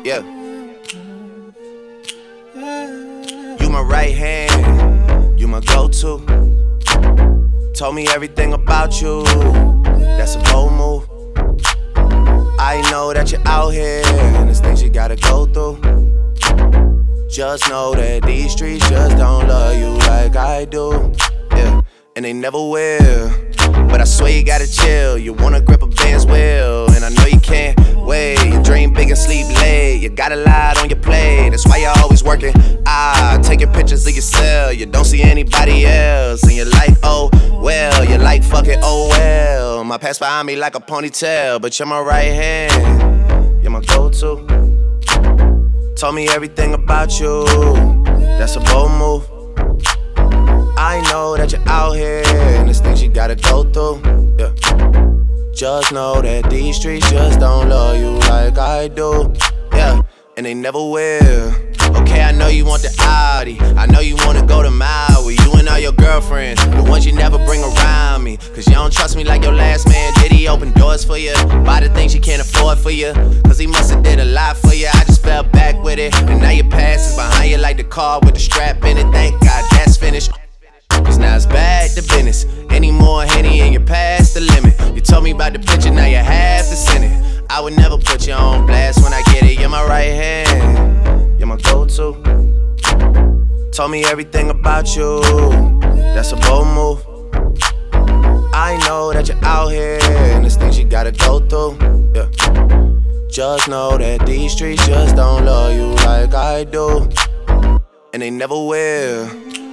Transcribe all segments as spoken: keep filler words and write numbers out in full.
Yeah. You my right hand, you my go-to. Told me everything about you, that's a bold move. I know that you're out here, and there's things you gotta go through. Just know that these streets just don't love you like I do. Yeah, and they never will. But I swear you gotta chill. You wanna grip a Benz wheel, and I know you can't wait. You dream big and sleep late. You got a lot on your plate, that's why you're always working. Ah, taking pictures of yourself. You don't see anybody else, and you're like, oh well. You're like, fuck it, oh well. My past behind me like a ponytail, but you're my right hand. You're my go-to. Told me everything about you, that's a bold move. I know that you're out here, and there's things you gotta go through. Yeah. Just know that these streets just don't love you like I do. Yeah, and they never will. Okay, I know you want the Audi, I know you wanna go to Maui. You and all your girlfriends, the ones you never bring around me. Cause you don't trust me like your last man. Did he open doors for you? Buy the things you can't afford for you? Cause he must've did a lot for you. I just fell back with it, and now your past is behind you like the car with the strap in it. Thank God that's finished. Cause now it's back to business. Any more Henny and you're past the limit. You told me about the picture, now you have to send it. I would never put you on blast when I get it. You're my right hand, you're my go-to. Told me everything about you, that's a bold move. I know that you're out here, and there's things you gotta go through. Yeah. Just know that these streets just don't love you like I do, and they never will.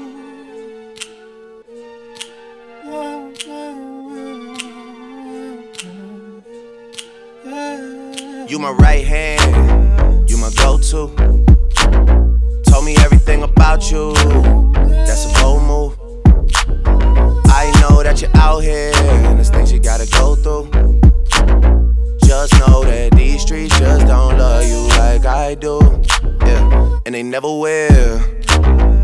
You my right hand, you my go-to. Told me everything about you, that's a bold move. I know that you're out here, and there's things you gotta go through. Just know that these streets just don't love you like I do. Yeah, and they never will.